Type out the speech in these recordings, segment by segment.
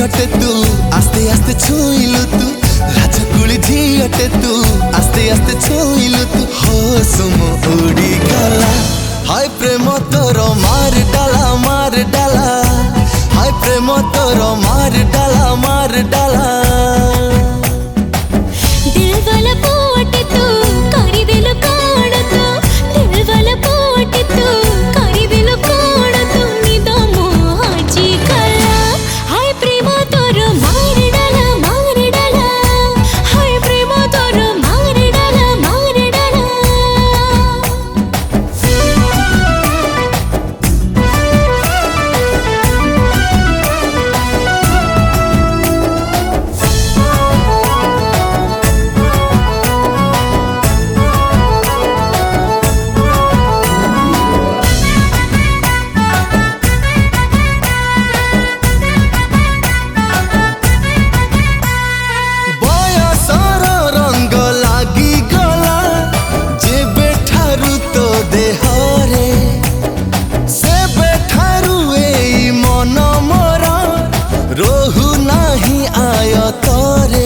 झीटे तू आस्ते आस्ते छुईलु तू राजकुली झीटे तू आस्ते आस्ते छुईलु तू होश मो उड़ी गला हाय प्रेम तोर मार डाला हाय प्रेम तोर मार डाला दिल वाला पोटे तू करी देलु कोण तू दिल वाला पोटे तू करी देलु कोण तू निदा मो हाजी कला हाय प्रेम तोर मार डाला हाय प्रेम तोर मार डाला रोहु नहीं आय तोरे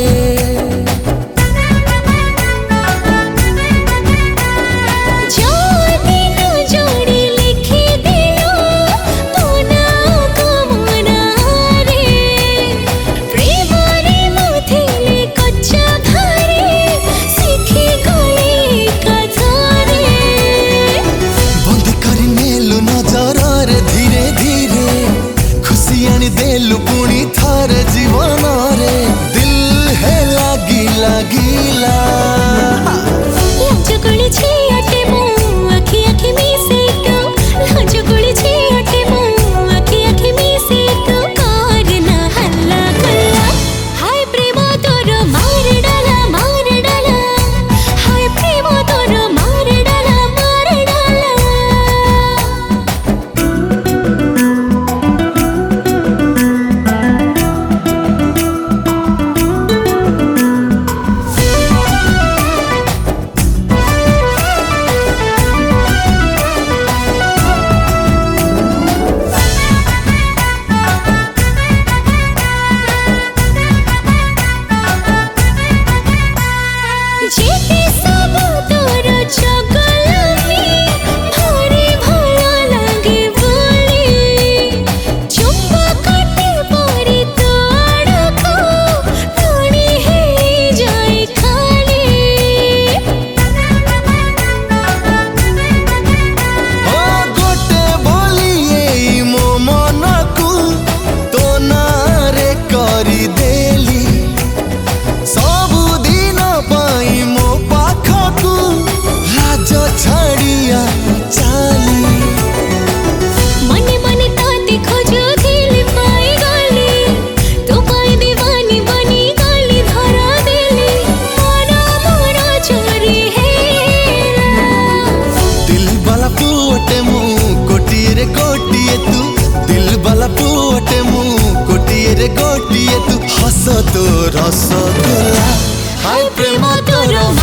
जोड़ी लिखी दिलो तू ना कमना रे प्रेम रे मुथिले कच्चा घरे सीखी गई कथारे बंद कर नेलु नजर रे धीरे धीरे खुशी आनी देलु पुणी थार जीवन रे दिल है लागिला लाजकुली छियाटे मो आखी आखी मिसे तो लाजकुली छियाटे मो आखी आखी मिसे तो करना हल्ला गुल्ला हाय प्रेम तोर मार डाला हाय प्रेम तोर मार डाला जेते सब तोर चगलामी भारी भला लागे बोली चुम्बा काटे परी तो आड़को टोनी है जाए खाली ओ गोटे बोली मो मन को तो नारे करी देली सबु दिन पाई मो पाखकू राज छाड़िया चाली मने मने ताते खोजो दिल पाई गली तो पाई दीवानी बनी गली धरा देली मोरा चोरी है दिल वाला पुअटे मु गोटिए तू दिल वाला पुअटे मु गोटिए तू हस तो रसगुल्ला हाय प्रेम तोर